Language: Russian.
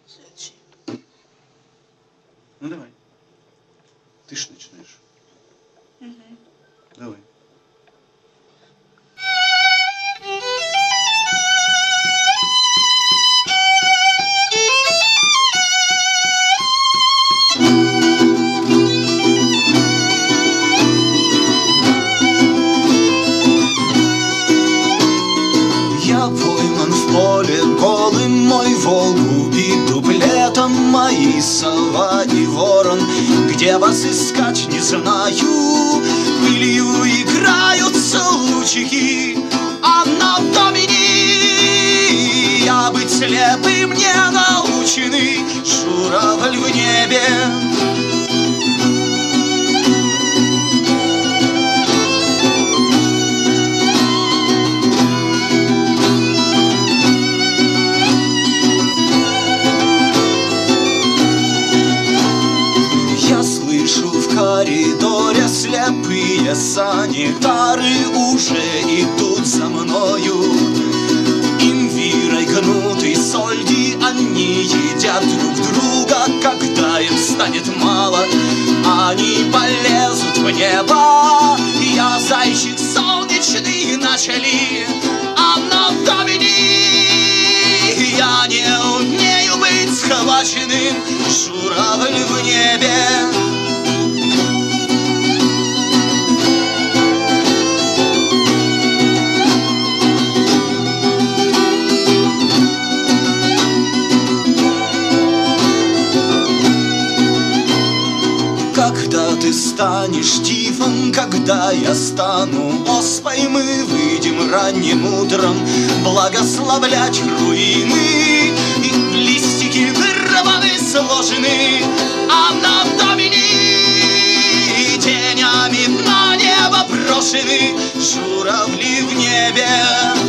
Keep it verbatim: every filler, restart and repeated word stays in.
Следующий. Ну давай. Ты ж начинаешь. Угу. Давай. Я пойман в поле голым, мой Волгу и дуплетом мои сова и ворон. Где вас искать, не знаю, пылью играются лучики, а на домини я быть слепым не наученный журавль в небе. В коридоре слепые санитары уже идут за мною. Имбирой гнутый сольди они едят друг друга. Когда им станет мало, они полезут в небо. Я зайчик солнечный начали, а на домини я не умею быть схваченным журавль в небе. Когда ты станешь тифом, когда я стану оспой, мы выйдем ранним утром благословлять руины. И листики вырваны, сложены, а на домини тенями на небо брошены журавли в небе.